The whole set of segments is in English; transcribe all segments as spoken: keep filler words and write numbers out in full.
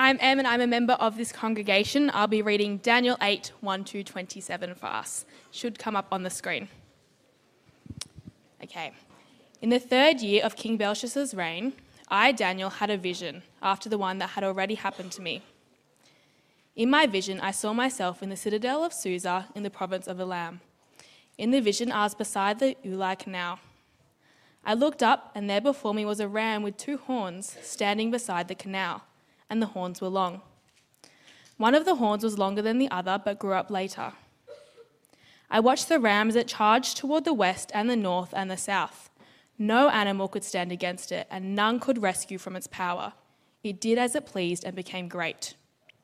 I'm Em and I'm a member of this congregation. I'll be reading Daniel eight, one to twenty-seven for us. Should come up on the screen. Okay. In the third year of King Belshazzar's reign, I, Daniel, had a vision after the one that had already happened to me. In my vision, I saw myself in the citadel of Susa in the province of Elam. In the vision, I was beside the Ulai Canal. I looked up, and there before me was a ram with two horns standing beside the canal, and the horns were long. One of the horns was longer than the other, but grew up later. I watched the ram as it charged toward the west and the north and the south. No animal could stand against it, and none could rescue from its power. It did as it pleased and became great.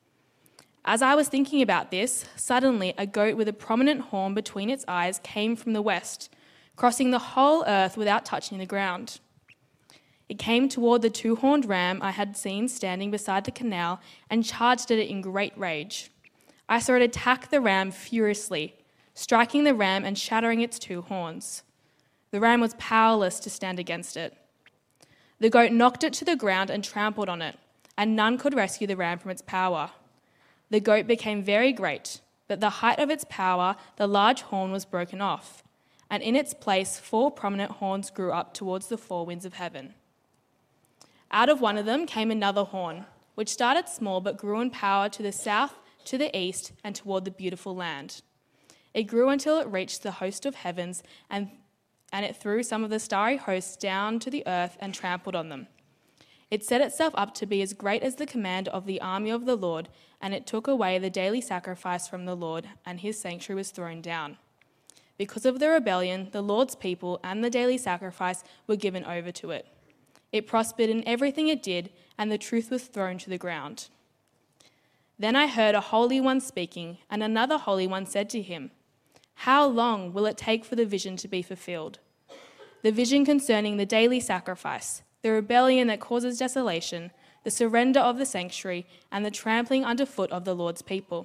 As I was thinking about this, suddenly a goat with a prominent horn between its eyes came from the west, crossing the whole earth without touching the ground. It came toward the two-horned ram I had seen standing beside the canal and charged at it in great rage. I saw it attack the ram furiously, striking the ram and shattering its two horns. The ram was powerless to stand against it. The goat knocked it to the ground and trampled on it, and none could rescue the ram from its power. The goat became very great, but at the height of its power, the large horn was broken off, and in its place four prominent horns grew up towards the four winds of heaven. Out of one of them came another horn, which started small but grew in power to the south, to the east, and toward the beautiful land. It grew until it reached the host of heavens, and, and it threw some of the starry hosts down to the earth and trampled on them. It set itself up to be as great as the command of the army of the Lord, and it took away the daily sacrifice from the Lord, and his sanctuary was thrown down. Because of the rebellion, the Lord's people and the daily sacrifice were given over to it. It prospered in everything it did, and the truth was thrown to the ground. Then I heard a holy one speaking, and another holy one said to him, "How long will it take for the vision to be fulfilled?" The vision concerning the daily sacrifice, the rebellion that causes desolation, the surrender of the sanctuary, and the trampling underfoot of the Lord's people.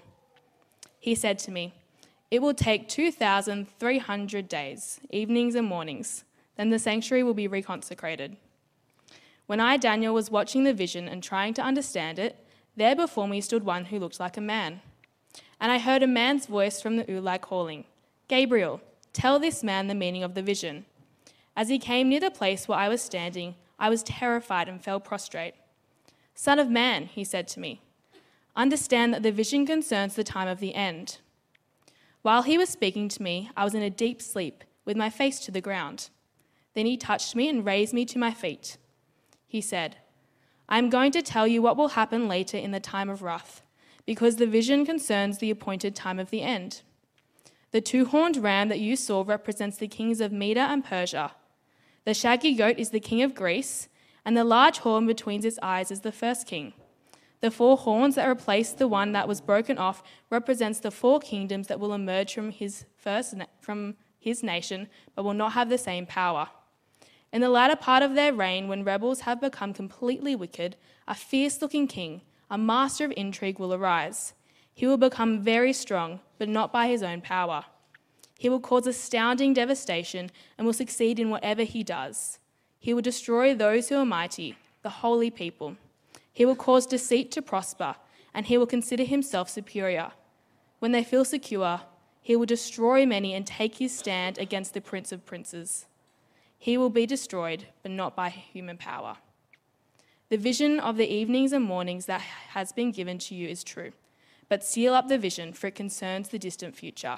He said to me, "It will take two thousand three hundred days, evenings and mornings. Then the sanctuary will be reconsecrated." When I, Daniel, was watching the vision and trying to understand it, there before me stood one who looked like a man. And I heard a man's voice from the Ulai calling, "Gabriel, tell this man the meaning of the vision." As he came near the place where I was standing, I was terrified and fell prostrate. "Son of man," he said to me, "understand that the vision concerns the time of the end." While he was speaking to me, I was in a deep sleep, with my face to the ground. Then he touched me and raised me to my feet. He said, "I am going to tell you what will happen later in the time of wrath, because the vision concerns the appointed time of the end. The two-horned ram that you saw represents the kings of Media and Persia. The shaggy goat is the king of Greece, and the large horn between its eyes is the first king. The four horns that replaced the one that was broken off represents the four kingdoms that will emerge from his first na- from his nation, but will not have the same power. In the latter part of their reign, when rebels have become completely wicked, a fierce-looking king, a master of intrigue, will arise. He will become very strong, but not by his own power. He will cause astounding devastation and will succeed in whatever he does. He will destroy those who are mighty, the holy people. He will cause deceit to prosper, and he will consider himself superior. When they feel secure, he will destroy many and take his stand against the Prince of Princes. He will be destroyed, but not by human power. The vision of the evenings and mornings that has been given to you is true, but seal up the vision, for it concerns the distant future."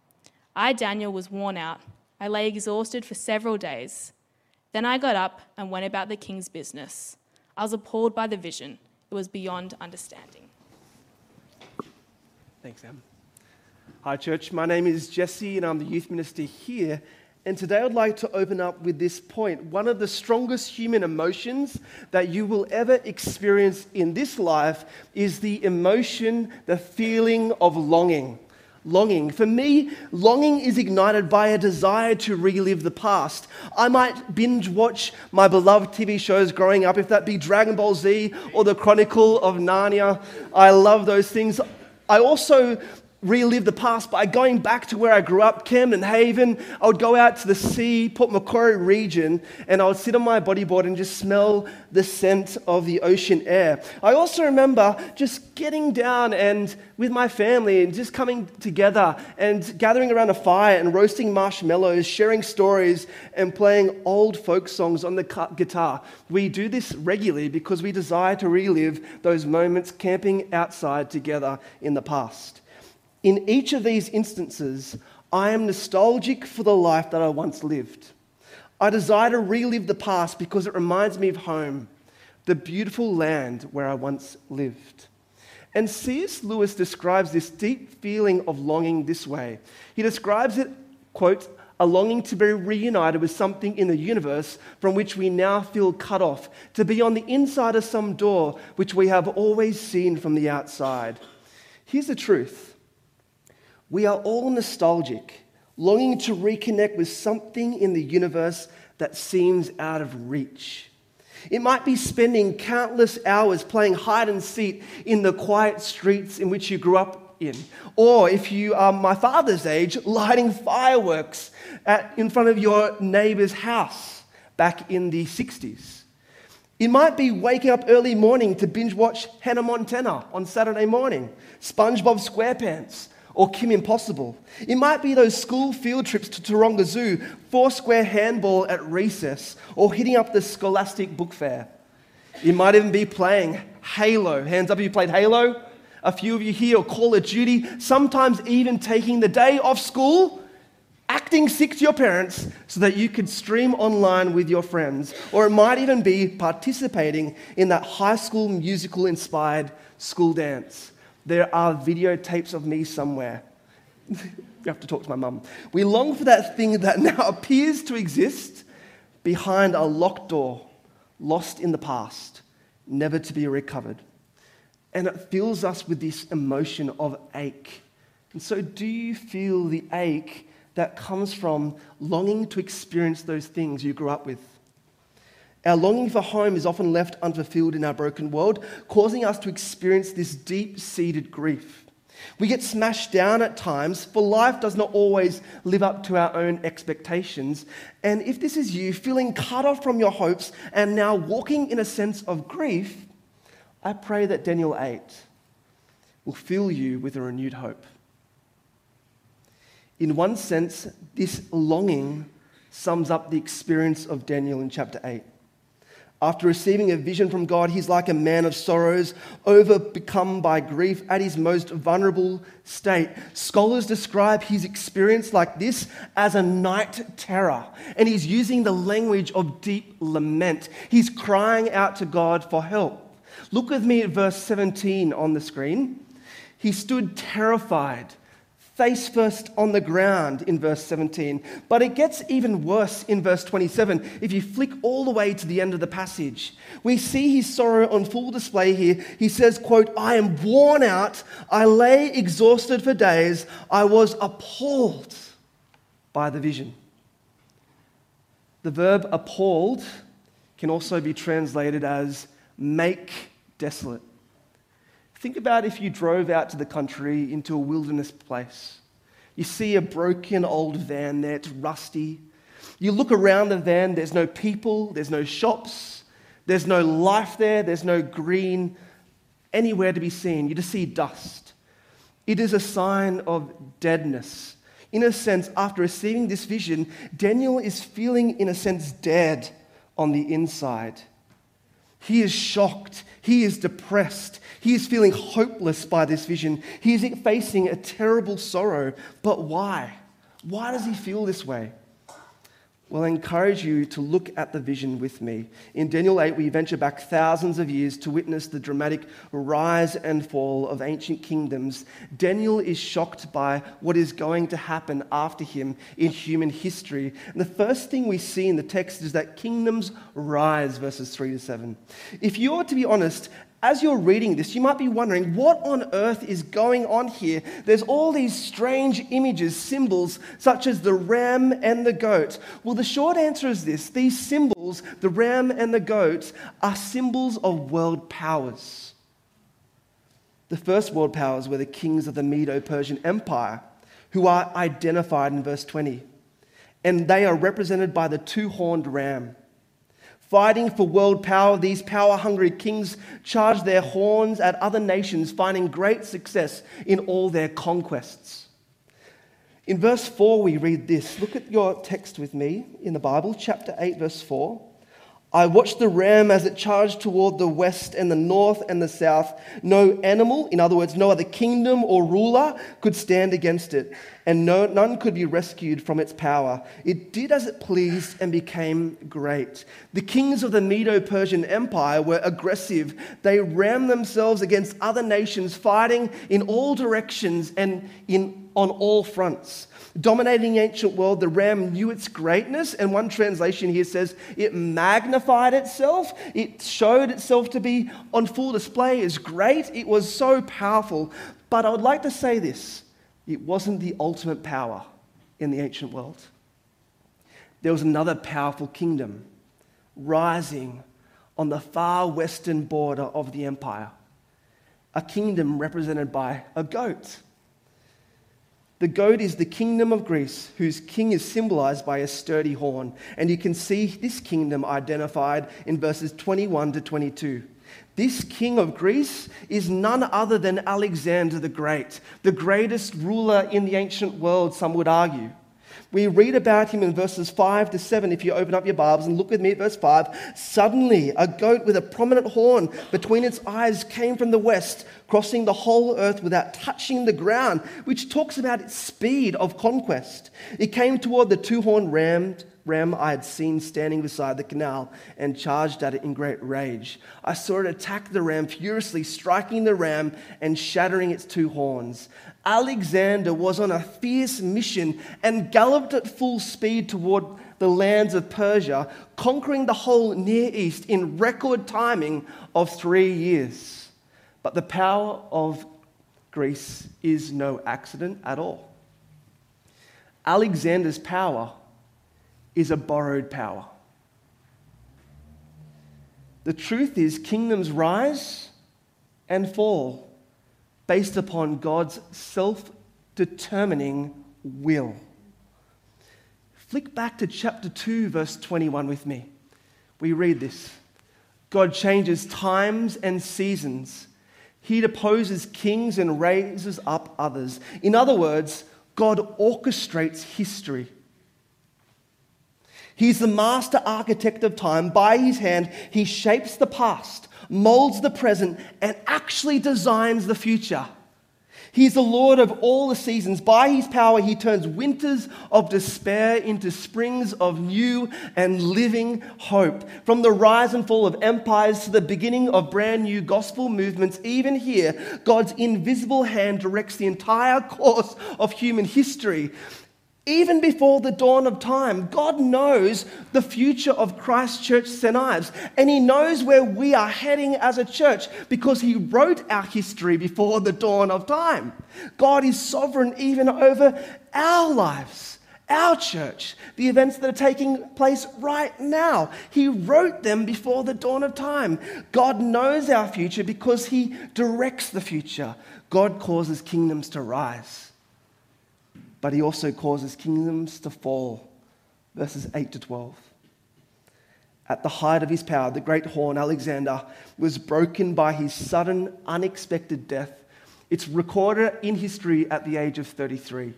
I, Daniel, was worn out. I lay exhausted for several days. Then I got up and went about the king's business. I was appalled by the vision. It was beyond understanding. Thanks, Em. Hi, church. My name is Jesse, and I'm the youth minister here. And today I'd like to open up with this point. One of the strongest human emotions that you will ever experience in this life is the emotion, the feeling of longing. Longing. For me, longing is ignited by a desire to relive the past. I might binge watch my beloved T V shows growing up, if that be Dragon Ball Z or The Chronicle of Narnia. I love those things. I also relive the past by going back to where I grew up, Camden Haven. I would go out to the sea, Port Macquarie region, and I would sit on my bodyboard and just smell the scent of the ocean air. I also remember just getting down and with my family and just coming together and gathering around a fire and roasting marshmallows, sharing stories and playing old folk songs on the guitar. We do this regularly because we desire to relive those moments camping outside together in the past. In each of these instances, I am nostalgic for the life that I once lived. I desire to relive the past because it reminds me of home, the beautiful land where I once lived. And C S Lewis describes this deep feeling of longing this way. He describes it, quote, a longing to be reunited with something in the universe from which we now feel cut off, to be on the inside of some door which we have always seen from the outside. Here's the truth. We are all nostalgic, longing to reconnect with something in the universe that seems out of reach. It might be spending countless hours playing hide and seek in the quiet streets in which you grew up in. Or if you are my father's age, lighting fireworks at, in front of your neighbor's house back in the sixties. It might be waking up early morning to binge watch Hannah Montana on Saturday morning, SpongeBob SquarePants, or Kim Impossible. It might be those school field trips to Taronga Zoo, four-square handball at recess, or hitting up the Scholastic Book Fair. It might even be playing Halo. Hands up if you played Halo. A few of you here, or Call of Duty. Sometimes even taking the day off school, acting sick to your parents so that you could stream online with your friends. Or it might even be participating in that high school musical-inspired school dance. There are videotapes of me somewhere. You have to talk to my mum. We long for that thing that now appears to exist behind a locked door, lost in the past, never to be recovered. And it fills us with this emotion of ache. And so do you feel the ache that comes from longing to experience those things you grew up with? Our longing for home is often left unfulfilled in our broken world, causing us to experience this deep-seated grief. We get smashed down at times, for life does not always live up to our own expectations. And if this is you, feeling cut off from your hopes and now walking in a sense of grief, I pray that Daniel eight will fill you with a renewed hope. In one sense, this longing sums up the experience of Daniel in chapter eight. After receiving a vision from God, he's like a man of sorrows, overcome by grief at his most vulnerable state. Scholars describe his experience like this as a night terror, and he's using the language of deep lament. He's crying out to God for help. Look with me at verse seventeen on the screen. He stood terrified, face first on the ground in verse seventeen. But it gets even worse in verse twenty-seven. If you flick all the way to the end of the passage, we see his sorrow on full display here. He says, quote, I am worn out. I lay exhausted for days. I was appalled by the vision. The verb appalled can also be translated as make desolate. Think about if you drove out to the country into a wilderness place. You see a broken old van there, it's rusty. You look around the van, there's no people, there's no shops, there's no life there, there's no green anywhere to be seen. You just see dust. It is a sign of deadness. In a sense, after receiving this vision, Daniel is feeling, in a sense, dead on the inside. He is shocked. He is depressed. He is feeling hopeless by this vision. He is facing a terrible sorrow. But why? Why does he feel this way? Well, I encourage you to look at the vision with me. In Daniel eight, we venture back thousands of years to witness the dramatic rise and fall of ancient kingdoms. Daniel is shocked by what is going to happen after him in human history. And the first thing we see in the text is that kingdoms rise, verses three to seven. If you are to be honest, as you're reading this, you might be wondering, what on earth is going on here? There's all these strange images, symbols, such as the ram and the goat. Well, the short answer is this. These symbols, the ram, the ram, and the goat, are symbols of world powers. The first world powers were the kings of the Medo-Persian Empire, who are identified in verse twenty. And they are represented by the two-horned ram. Fighting for world power, these power-hungry kings charged their horns at other nations, finding great success in all their conquests. In verse four, we read this. Look at your text with me in the Bible, chapter eight, verse four. I watched the ram as it charged toward the west and the north and the south. No animal, in other words, no other kingdom or ruler could stand against it, and no, none could be rescued from its power. It did as it pleased and became great. The kings of the Medo-Persian Empire were aggressive. They rammed themselves against other nations, fighting in all directions and in on all fronts. Dominating the ancient world, the ram knew its greatness, and one translation here says it magnified itself. It showed itself to be on full display as great. It was so powerful. But I would like to say this, it wasn't the ultimate power in the ancient world. There was another powerful kingdom rising on the far western border of the empire, a kingdom represented by a goat. The goat is the kingdom of Greece, whose king is symbolized by a sturdy horn. And you can see this kingdom identified in verses twenty-one to twenty-two. This king of Greece is none other than Alexander the Great, the greatest ruler in the ancient world, some would argue. We read about him in verses five to seven. If you open up your Bibles and look with me at verse five. Suddenly, a goat with a prominent horn between its eyes came from the west, crossing the whole earth without touching the ground, which talks about its speed of conquest. It came toward the two-horned ram, ram I had seen standing beside the canal and charged at it in great rage. I saw it attack the ram furiously, striking the ram and shattering its two horns. Alexander was on a fierce mission and galloped at full speed toward the lands of Persia, conquering the whole Near East in record timing of three years. But the power of Greece is no accident at all. Alexander's power is a borrowed power. The truth is, kingdoms rise and fall based upon God's self-determining will. Flick back to chapter two, verse twenty-one with me. We read this. God changes times and seasons. He deposes kings and raises up others. In other words, God orchestrates history. He's the master architect of time. By his hand, he shapes the past, molds the present, and actually designs the future. He's the Lord of all the seasons. By his power, he turns winters of despair into springs of new and living hope. From the rise and fall of empires to the beginning of brand new gospel movements, even here, God's invisible hand directs the entire course of human history. Even before the dawn of time, God knows the future of Christ Church Saint Ives, and he knows where we are heading as a church because he wrote our history before the dawn of time. God is sovereign even over our lives, our church, the events that are taking place right now. He wrote them before the dawn of time. God knows our future because he directs the future. God causes kingdoms to rise, but he also causes kingdoms to fall. Verses eight to twelve. At the height of his power, the great horn, Alexander, was broken by his sudden, unexpected death. It's recorded in history at the age of thirty-three.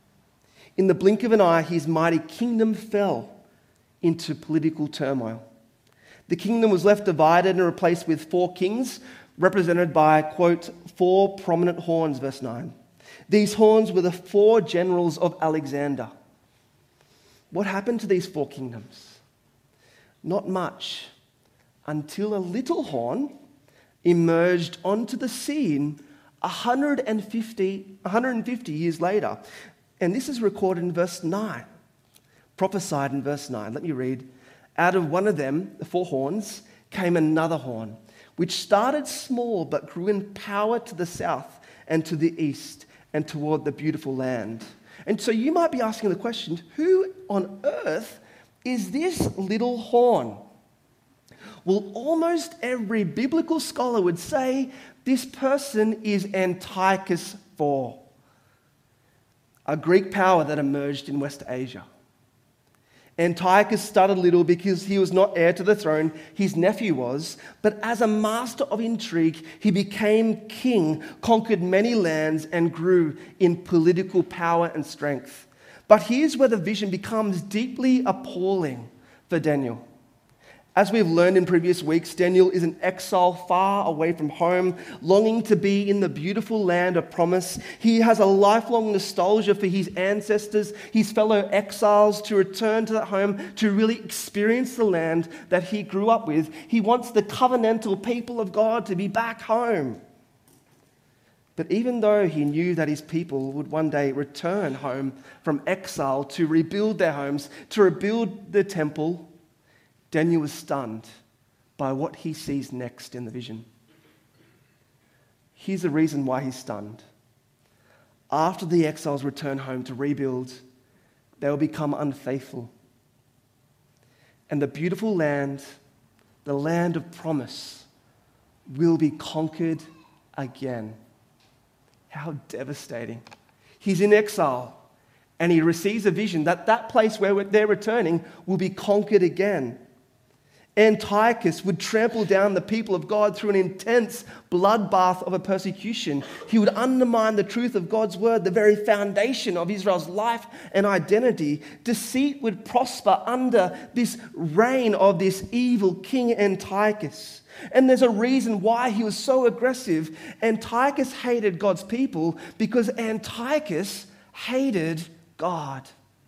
In the blink of an eye, his mighty kingdom fell into political turmoil. The kingdom was left divided and replaced with four kings, represented by, quote, four prominent horns, verse nine. These horns were the four generals of Alexander. What happened to these four kingdoms? Not much, until a little horn emerged onto the scene one hundred fifty, one hundred fifty years later. And this is recorded in verse nine, prophesied in verse nine. Let me read. Out of one of them, the four horns, came another horn, which started small but grew in power to the south and to the east, and toward the beautiful land. And so you might be asking the question, who on earth is this little horn? Well, almost every biblical scholar would say this person is Antiochus the Fourth, a Greek power that emerged in West Asia. Antiochus started little because he was not heir to the throne, his nephew was, but as a master of intrigue, he became king, conquered many lands, and grew in political power and strength. But here's where the vision becomes deeply appalling for Daniel. As we've learned in previous weeks, Daniel is an exile far away from home, longing to be in the beautiful land of promise. He has a lifelong nostalgia for his ancestors, his fellow exiles, to return to that home, to really experience the land that he grew up with. He wants the covenantal people of God to be back home. But even though he knew that his people would one day return home from exile to rebuild their homes, to rebuild the temple, Daniel was stunned by what he sees next in the vision. Here's the reason why he's stunned. After the exiles return home to rebuild, they will become unfaithful. And the beautiful land, the land of promise, will be conquered again. How devastating. He's in exile, and he receives a vision that that place where they're returning will be conquered again. Antiochus would trample down the people of God through an intense bloodbath of a persecution. He would undermine the truth of God's word, the very foundation of Israel's life and identity. Deceit would prosper under this reign of this evil king Antiochus. And there's a reason why he was so aggressive. Antiochus hated God's people because Antiochus hated God.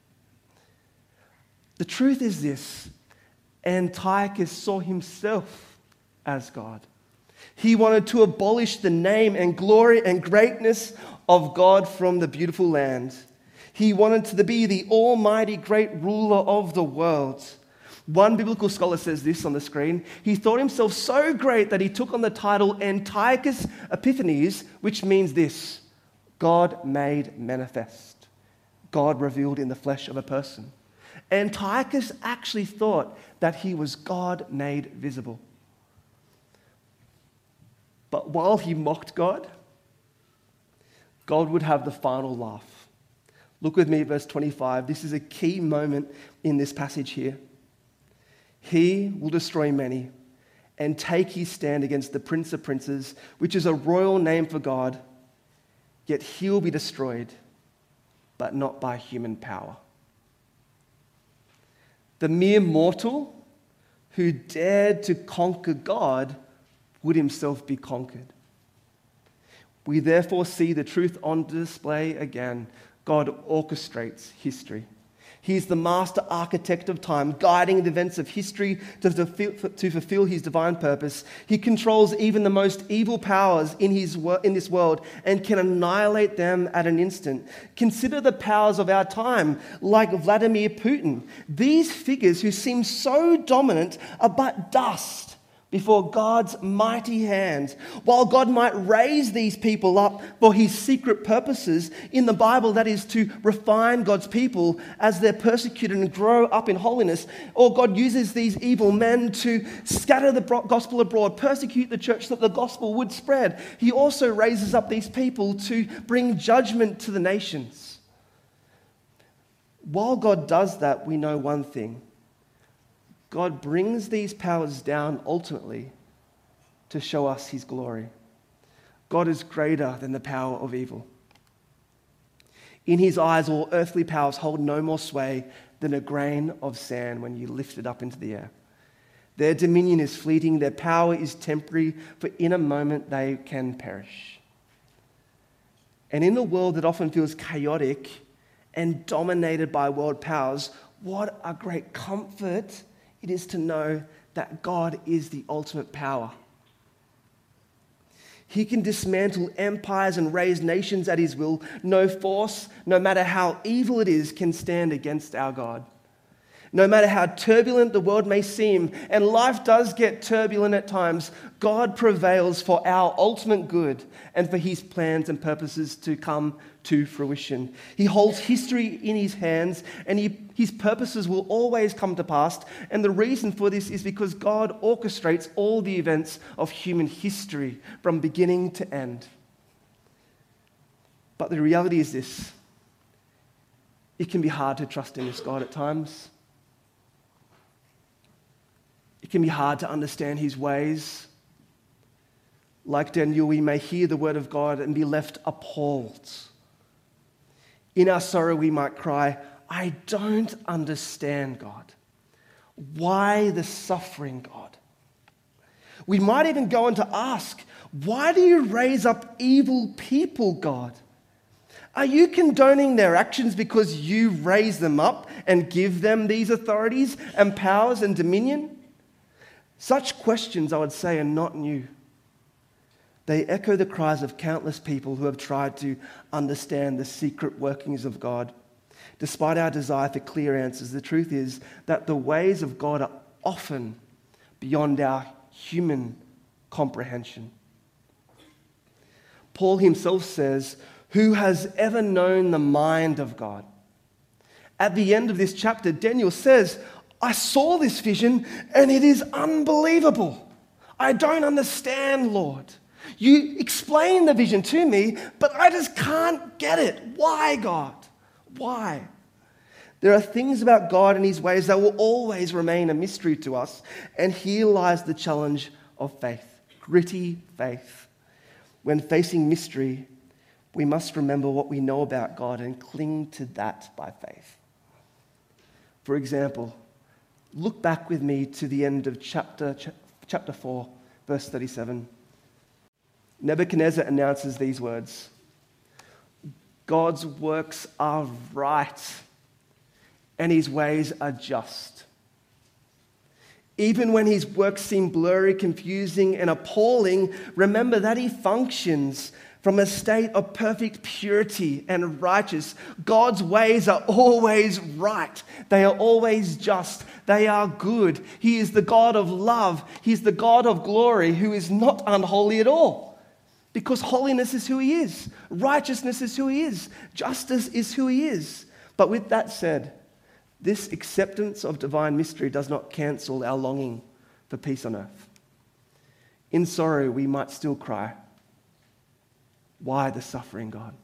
The truth is this: Antiochus saw himself as God. He wanted to abolish the name and glory and greatness of God from the beautiful land. He wanted to be the almighty great ruler of the world. One biblical scholar says this on the screen: he thought himself so great that he took on the title Antiochus Epiphanes, which means this: God made manifest, God revealed in the flesh of a person. Antiochus actually thought that he was God made visible. But while he mocked God, God would have the final laugh. Look with me at verse twenty-five. This is a key moment in this passage here. He will destroy many and take his stand against the Prince of Princes, which is a royal name for God, yet he will be destroyed, but not by human power. The mere mortal who dared to conquer God would himself be conquered. We therefore see the truth on display again. God orchestrates history. He is the master architect of time, guiding the events of history to fulfill, to fulfill his divine purpose. He controls even the most evil powers in, his, in this world and can annihilate them at an instant. Consider the powers of our time, like Vladimir Putin. These figures who seem so dominant are but dust before God's mighty hands. While God might raise these people up for his secret purposes, in the Bible that is to refine God's people as they're persecuted and grow up in holiness, or God uses these evil men to scatter the gospel abroad, persecute the church so that the gospel would spread. He also raises up these people to bring judgment to the nations. While God does that, we know one thing: God brings these powers down ultimately to show us his glory. God is greater than the power of evil. In his eyes, all earthly powers hold no more sway than a grain of sand when you lift it up into the air. Their dominion is fleeting, their power is temporary, for in a moment they can perish. And in a world that often feels chaotic and dominated by world powers, what a great comfort it is to know that God is the ultimate power. He can dismantle empires and raise nations at his will. No force, no matter how evil it is, can stand against our God. No matter how turbulent the world may seem, and life does get turbulent at times, God prevails for our ultimate good and for his plans and purposes to come to fruition. He holds history in his hands, and he, his purposes will always come to pass. And the reason for this is because God orchestrates all the events of human history from beginning to end. But the reality is this: it can be hard to trust in this God at times. It can be hard to understand his ways. Like Daniel, we may hear the word of God and be left appalled. In our sorrow, we might cry, I don't understand, God. Why the suffering, God? We might even go on to ask, why do you raise up evil people, God? Are you condoning their actions because you raise them up and give them these authorities and powers and dominion? Such questions, I would say, are not new. They echo the cries of countless people who have tried to understand the secret workings of God. Despite our desire for clear answers, the truth is that the ways of God are often beyond our human comprehension. Paul himself says, "Who has ever known the mind of God?" At the end of this chapter, Daniel says, I saw this vision and it is unbelievable. I don't understand, Lord. You explain the vision to me, but I just can't get it. Why, God? Why? There are things about God and his ways that will always remain a mystery to us, and here lies the challenge of faith, gritty faith. When facing mystery, we must remember what we know about God and cling to that by faith. For example, look back with me to the end of chapter, chapter four, verse thirty-seven. Nebuchadnezzar announces these words: God's works are right, and his ways are just. Even when his works seem blurry, confusing, and appalling, remember that he functions from a state of perfect purity and righteous. God's ways are always right. They are always just. They are good. He is the God of love. He's the God of glory who is not unholy at all. Because holiness is who he is. Righteousness is who he is. Justice is who he is. But with that said, this acceptance of divine mystery does not cancel our longing for peace on earth. In sorrow, we might still cry, why the suffering, God?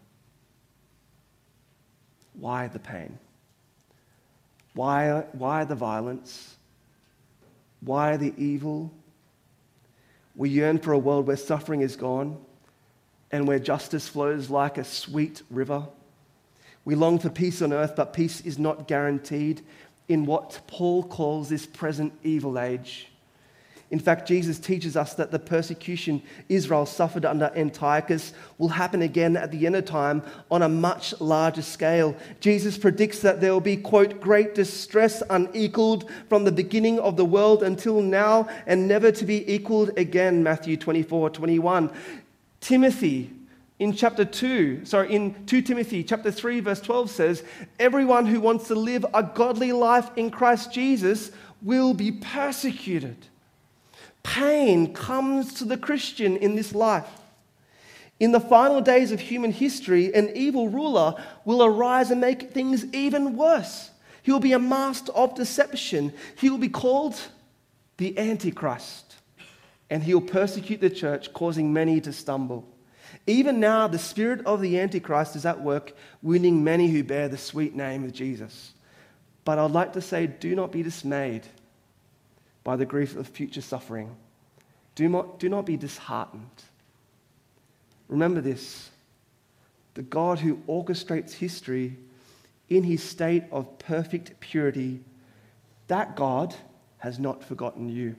Why the pain? Why, why the violence? Why the evil? We yearn for a world where suffering is gone and where justice flows like a sweet river. We long for peace on earth, but peace is not guaranteed in what Paul calls this present evil age. In fact, Jesus teaches us that the persecution Israel suffered under Antiochus will happen again at the end of time on a much larger scale. Jesus predicts that there will be, quote, great distress unequaled from the beginning of the world until now and never to be equaled again, Matthew twenty-four twenty-one. Timothy, in chapter two, sorry, in Second Timothy chapter three, verse twelve says, everyone who wants to live a godly life in Christ Jesus will be persecuted. Pain comes to the Christian in this life. In the final days of human history, an evil ruler will arise and make things even worse. He will be a master of deception. He will be called the Antichrist, and he will persecute the church, causing many to stumble. Even now, the spirit of the Antichrist is at work, winning many who bear the sweet name of Jesus. But I'd like to say, do not be dismayed by the grief of future suffering. Do not, do not be disheartened. Remember this: the God who orchestrates history in his state of perfect purity, that God has not forgotten you.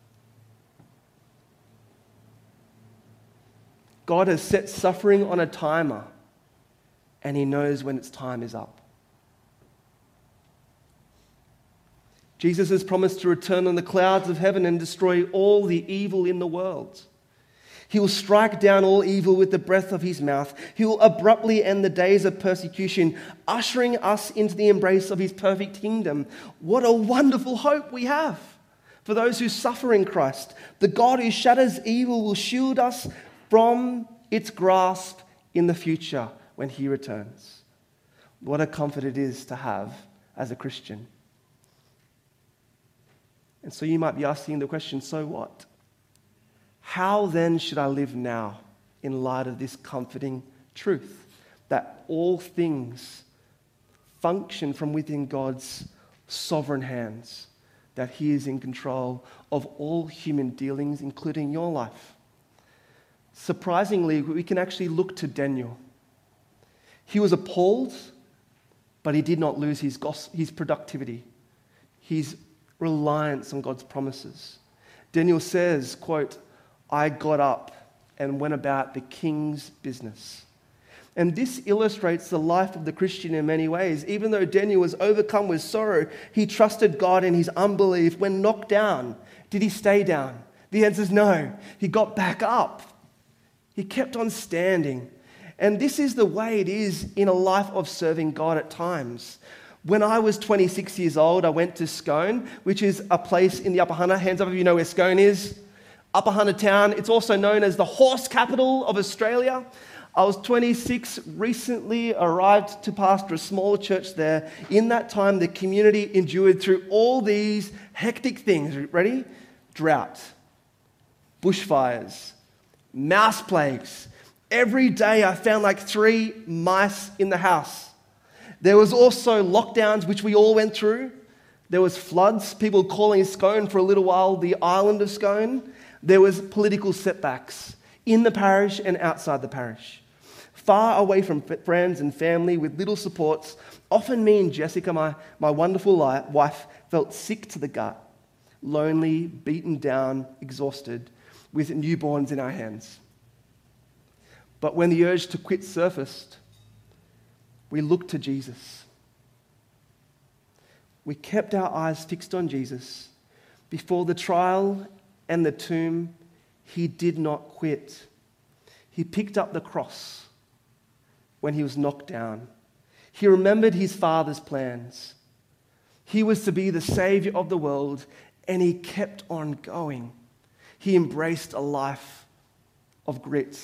God has set suffering on a timer, and he knows when its time is up. Jesus has promised to return on the clouds of heaven and destroy all the evil in the world. He will strike down all evil with the breath of his mouth. He will abruptly end the days of persecution, ushering us into the embrace of his perfect kingdom. What a wonderful hope we have for those who suffer in Christ. The God who shatters evil will shield us from its grasp in the future when he returns. What a comfort it is to have as a Christian. And so you might be asking the question, so what? How then should I live now in light of this comforting truth that all things function from within God's sovereign hands, that he is in control of all human dealings, including your life? Surprisingly, we can actually look to Daniel. He was appalled, but he did not lose his, gos- his productivity, his reliance on God's promises. Daniel says, quote, "I got up and went about the king's business." And this illustrates the life of the Christian in many ways. Even though Daniel was overcome with sorrow, he trusted God in his unbelief. When knocked down, did he stay down? The answer is no. He got back up. He kept on standing. And this is the way it is in a life of serving God at times. When I was twenty-six years old, I went to Scone, which is a place in the Upper Hunter. Hands up if you know where Scone is. Upper Hunter Town. It's also known as the horse capital of Australia. I was twenty-six, recently arrived to pastor a small church there. In that time, the community endured through all these hectic things. Ready? Drought, bushfires, mouse plagues. Every day I found like three mice in the house. There was also lockdowns, which we all went through. There was floods, people calling Scone for a little while the island of Scone. There was political setbacks in the parish and outside the parish. Far away from friends and family with little supports, often me and Jessica, my, my wonderful wife, felt sick to the gut, lonely, beaten down, exhausted, with newborns in our hands. But when the urge to quit surfaced, we looked to Jesus. We kept our eyes fixed on Jesus. Before the trial and the tomb, he did not quit. He picked up the cross when he was knocked down. He remembered his Father's plans. He was to be the Savior of the world, and he kept on going. He embraced a life of grit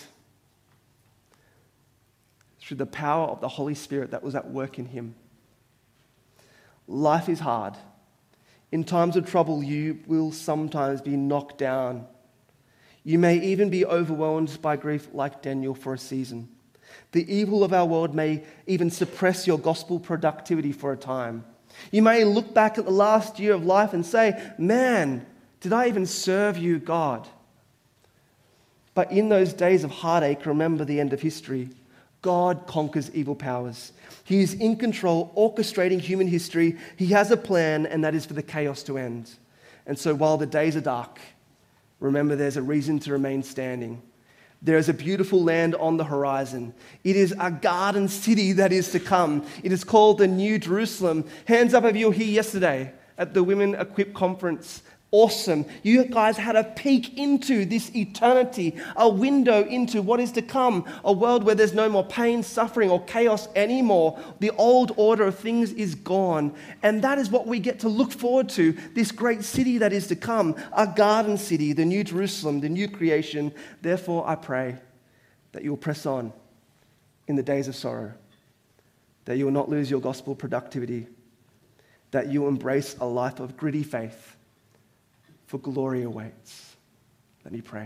through the power of the Holy Spirit that was at work in him. Life is hard. In times of trouble, you will sometimes be knocked down. You may even be overwhelmed by grief like Daniel for a season. The evil of our world may even suppress your gospel productivity for a time. You may look back at the last year of life and say, man, did I even serve you, God? But in those days of heartache, remember the end of history. God conquers evil powers. He is in control, orchestrating human history. He has a plan, and that is for the chaos to end. And so while the days are dark, remember there's a reason to remain standing. There is a beautiful land on the horizon. It is a garden city that is to come. It is called the New Jerusalem. Hands up if you were here yesterday at the Women Equip Conference. Awesome. You guys had a peek into this eternity, a window into what is to come, a world where there's no more pain, suffering, or chaos anymore. The old order of things is gone. And that is what we get to look forward to, this great city that is to come, a garden city, the New Jerusalem, the new creation. Therefore, I pray that you will press on in the days of sorrow, that you will not lose your gospel productivity, that you will embrace a life of gritty faith, for glory awaits. Let me pray.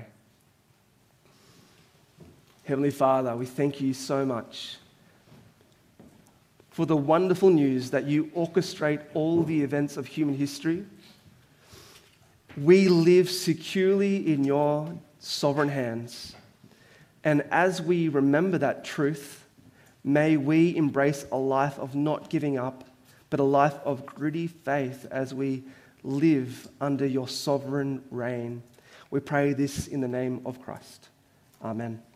Heavenly Father, we thank you so much for the wonderful news that you orchestrate all the events of human history. We live securely in your sovereign hands. And as we remember that truth, may we embrace a life of not giving up, but a life of gritty faith as we live under your sovereign reign. We pray this in the name of Christ. Amen.